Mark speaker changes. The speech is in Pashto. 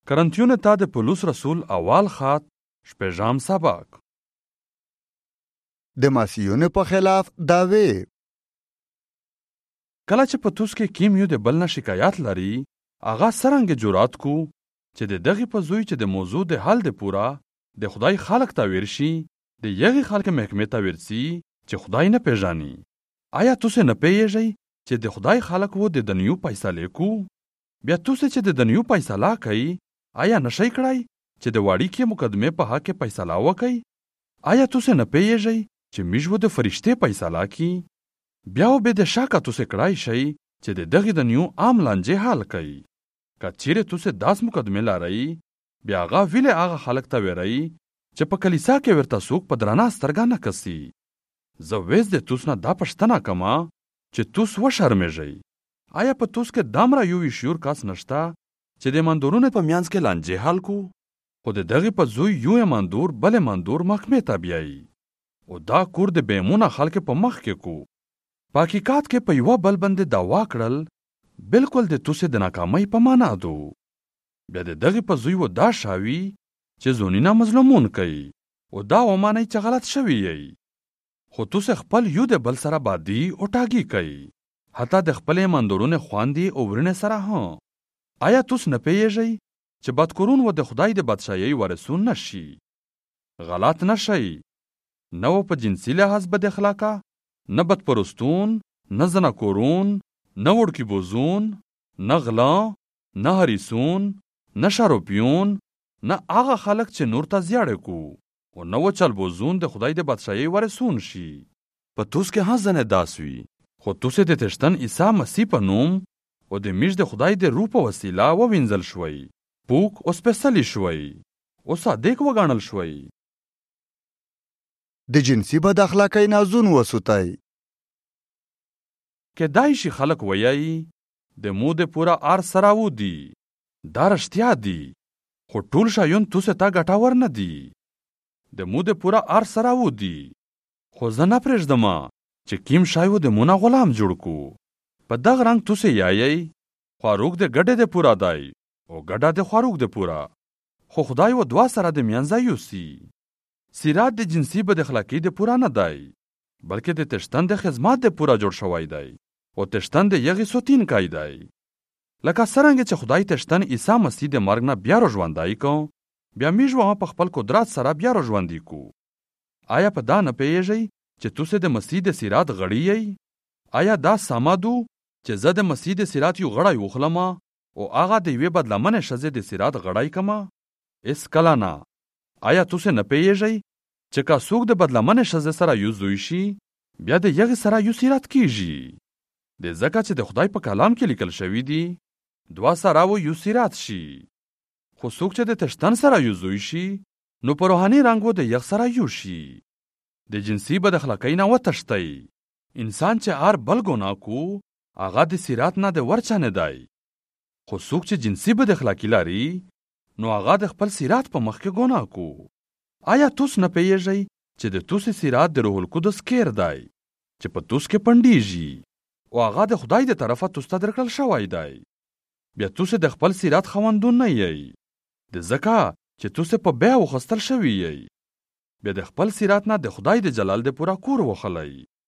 Speaker 1: کرنتیون ته د پولس رسول اول خط شپږم سبق.
Speaker 2: د مسیحیانو په خلاف دعوی.
Speaker 1: کله چې په توس کې کیم یو د بل نه شکایت لري، هغه څرنګه جرأت کو چې د دغې په زوی چې د موضوع د حل د پورا د خدای خلق ته ورشي، د یغې خلق محکمې ته ورسي چې خدای نه پیژني. آیا تاسو نه پیژنئ چې د خدای خلق وو د دنیو فیصله کو؟ بیا تاسو چې د دنیو فیصله کوي، آیا نشئ کړئ چې د وړیکې مقدمې په حق کې فیصله وکړئ؟ آیا تاسو نه پیژنئ چې موږ د فرشتې فیصله کی؟ بیا به د شکه تاسو کړای شئ چې د دغې دنیو عام لانجې حل کړئ. که چیرې تاسو داس مقدمې لرئ، بیا هغه ویلې هغه خلک ته ویرئ چې په کلیسا کې ورته څوک په درنه سترګه نه کسي. زه ویز د تاسو نه دا پوښتنه کومه چې تاسو وشرمېږئ. آیا په تاسو کې دامره یو شعور کس نشته چې د مندورونو په میانځ کې لانجې حل کو؟ خو د دغې په زوی یو مندور بل مندور محکمې ته بیایي، او دا کور د بېمونه خلک په مخ کې کو. په حقیقت کې په یوه بل باندې دعوا کړل بالکل د تاسو د ناکامۍ په معنا دو. بیا د دغې په زوی و دا شاوي چې زونینا مظلومون کوي، او دا ومانئ چې غلط شوي یئ. خو تاسو خپل یو د بل سره بادي او ټاګي کوي، حتی د خپلې مندورونې خواندې او ورنې سره هم. آیا تاسو نه پیژئ چې بدکورون و د خدای د بادشاهۍ ورثون نشي؟ غلط نشئ، نه و په جنسي لحاظ بد اخلاقه، نه بدپرستون، نه زناکورون، نه وړکي بوزون، نه غلا، نه حریصون، نه شاروپیون، نه هغه خلک چې نور ته زیاړه کو، او نه و چلبوزون د خدای د بادشاهۍ ورثون شي. په تاسو کې هر ځنې داس وي، خو تاسو د تشتن عیسی مسیح په نوم او د میش د خدای د روح په وسیله ووینځل شوئ، پوک او سپېڅلي شوئ او صادق وګڼل شوئ.
Speaker 2: د جنسي بد اخلاقۍ نازون وسوتی.
Speaker 1: کېدای شي خلک ویایي د مو د پوره ار سره ودي. دا رښتیا دي، خو ټول شیان تاسو ته ګټور نه دي. د مو د پوره ار سره ودي، خو زه نه پرېږدم چې کیم شی و د مو نه غلام جوړ کو. په دغه رنګ تاسو یایئ خواروک د ګډې د پوره دی او ګډه د خواروک د پوره، خو خدای و دوه سره د میانځه یوسي. سیرات د جنسي بد اخلاقۍ د پوره نه دی، بلکې د تشتن د خدمت د پوره جوړ شوی دی، او تشتن د یغې سوتینکی دی. لکه څرنګه چې خدای تشتن عیسی مسیح د مرګ نه بیا راژوندی کو، بیا موږ په خپل قدرت سره بیا راژوندي کو. آیا په دا نه پیژئ چې تاسو د مسیح د سیرات غړي یئ؟ آیا دا سمه ده چې زه د مسیح د سیرات یو غړی وخلم او هغه د یوې بدلمنې ښځې د سیرات غړی کړم؟ هېڅکله نه. آیا تاسو نه پیژئ چې که څوک د بدلمنې ښځې سره یو زوی شي، بیا د یغې سره یو سیرات کیږي؟ د ځکه چې د خدای په کلام کې لیکل شوي دي دوه سره و یو سیرات شي. خو څوک چې د تشتن سره یو زوی شي، نو په روحاني رنګ و د یغ سره یو شي. د جنسي بد اخلاقۍ نه وتښتئ. انسان چې هر بل ګناه کو، هغه د سیرات نه د ورچه نه دی. خو څوک چې جنسي بد اخلاقي لري، نو هغه د خپل سیرات په مخ کې ګناه کو. آیا تاسو نه پیژئ چې د تاسو سیرات د روح القدس کیر دی چې په تاسو کې پنډیږي، او هغه د خدای د طرفه تاسو ته درکړل شوی دی؟ بیا تاسو د خپل سیرات خاوندون نه یئ، د ځکه چې تاسو په بیه واخیستل شوي یئ. بیا د خپل سیرات نه د خدای د جلال د پوره کور وخلئ.